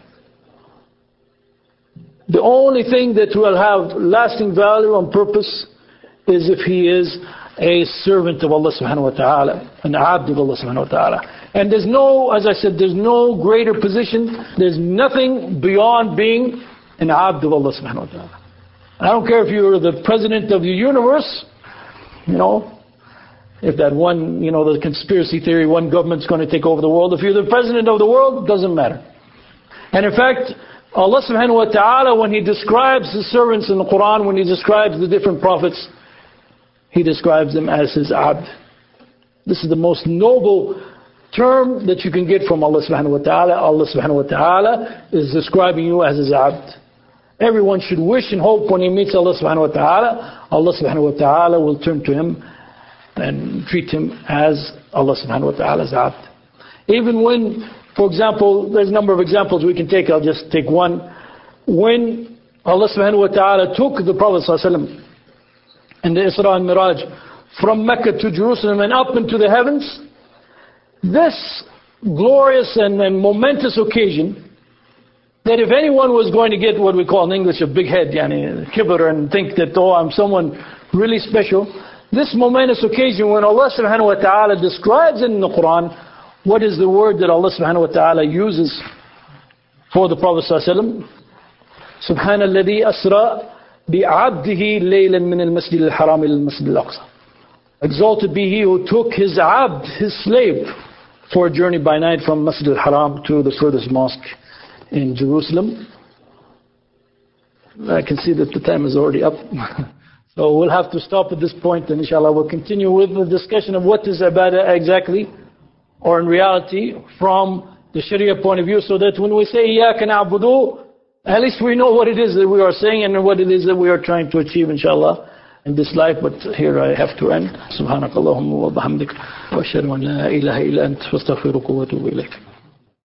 A: The only thing that will have lasting value and purpose is if he is a servant of Allah subhanahu wa ta'ala, an abd of Allah subhanahu wa ta'ala. And there's no, as I said, there's no greater position, there's nothing beyond being an abd of Allah subhanahu wa ta'ala. I don't care if you're the president of the universe, you know, if that one, you know, the conspiracy theory, one government's going to take over the world. If you're the president of the world, it doesn't matter. And in fact, Allah subhanahu wa ta'ala, when He describes His servants in the Quran, when He describes the different prophets, He describes them as His abd. This is the most noble term that you can get from Allah subhanahu wa ta'ala. Allah subhanahu wa ta'ala is describing you as His abd. Everyone should wish and hope when he meets Allah subhanahu wa ta'ala, Allah subhanahu wa ta'ala will turn to him and treat him as Allah subhanahu wa ta'ala's abd. Even when, for example, there's a number of examples we can take, I'll just take one. When Allah subhanahu wa ta'ala took the Prophet sallallahu alaihi wasallam in the Isra and Miraj from Mecca to Jerusalem and up into the heavens, this glorious and, and momentous occasion, that if anyone was going to get what we call in English a big head, yani kibr, and think that, oh, I'm someone really special, this momentous occasion when Allah subhanahu wa ta'ala describes it in the Quran, what is the word that Allah subhanahu wa ta'ala uses for the Prophet sallallahu alaihi wasallam? Subhanalladhi asra bi'abdihi laylan min al-masjid al-haram ila al-masjid al-aqsa. Exalted be He who took His abd, His slave, for a journey by night from Masjid al-Haram to the furthest mosque in Jerusalem. I can see that the time is already up. So we'll have to stop at this point, and inshallah we'll continue with the discussion of what is ibadah exactly, or in reality, from the Sharia point of view, so that when we say إِيَّاكَ نَعْبُدُ, at least we know what it is that we are saying and what it is that we are trying to achieve, inshallah, in this life. But here I have to end. سبحانك اللهم وبحمدك وأشهد أن لا إله إلا أنت وأستغفرك وأتوب إليك.